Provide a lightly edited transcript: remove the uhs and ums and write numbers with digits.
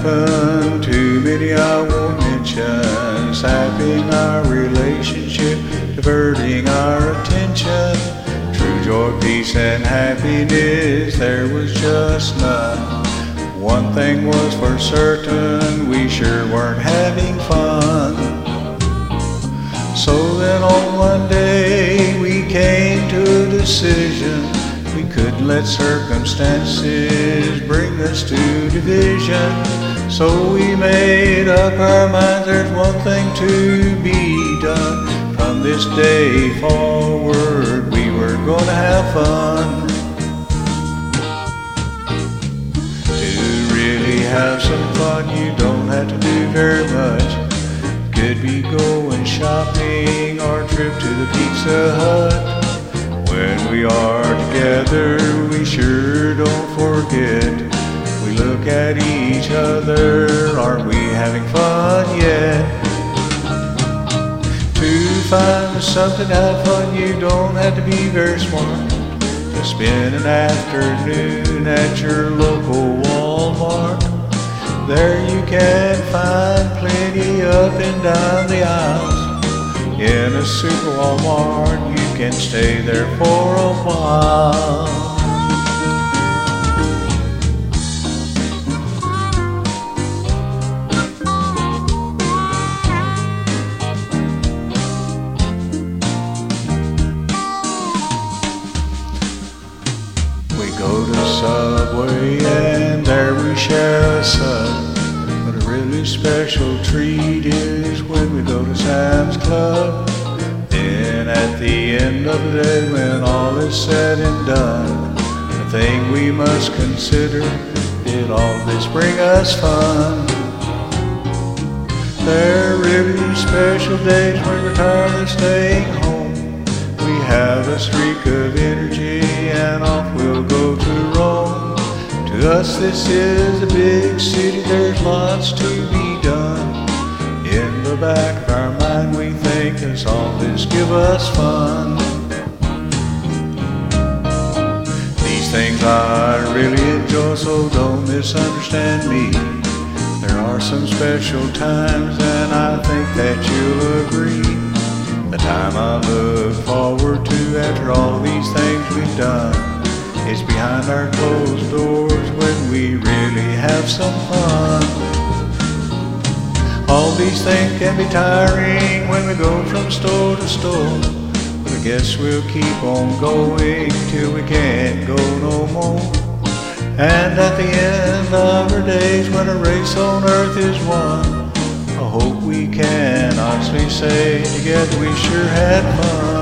happened, too many I won't mention, sapping our relationship, diverting our attention. True joy, peace, and happiness, there was just none. One thing was for certain, we sure weren't having fun. So then on one day we came to a decision. We couldn't let circumstances bring us to division. So we made up our minds, there's one thing to be done. From this day forward, we were gonna have fun. To really have some fun, you don't have to do very much. Could be going shopping or a trip to the Pizza Hut. When we are together, we sure don't forget. We look at each other, aren't we having fun yet? To find something to have fun, you don't have to be very smart. To spend an afternoon at your local Walmart. There you can find plenty up and down the aisles. In a super Walmart, you can stay there for a while. We go to Subway and there we share a sub. But a really special treat is when we go to Sam's Club. Then at the end of the day, when all is said and done, the thing we must consider, did all this bring us fun? There are really special days when we're tired of staying home. We have a streak of energy and off we'll go to Rome. To us this is a big city, there's lots to be done. In the back of our mind we think, does all this give us fun? These things I really enjoy, so don't misunderstand me. There are some special times and I think that you'll agree. The time I look forward to after all these things we've done is behind our closed doors when we really have some fun. All these things can be tiring when we go from store to store, but I guess we'll keep on going till we can't go no more. And at the end of our days, when a race on earth is won, I hope we can honestly say together we sure had fun.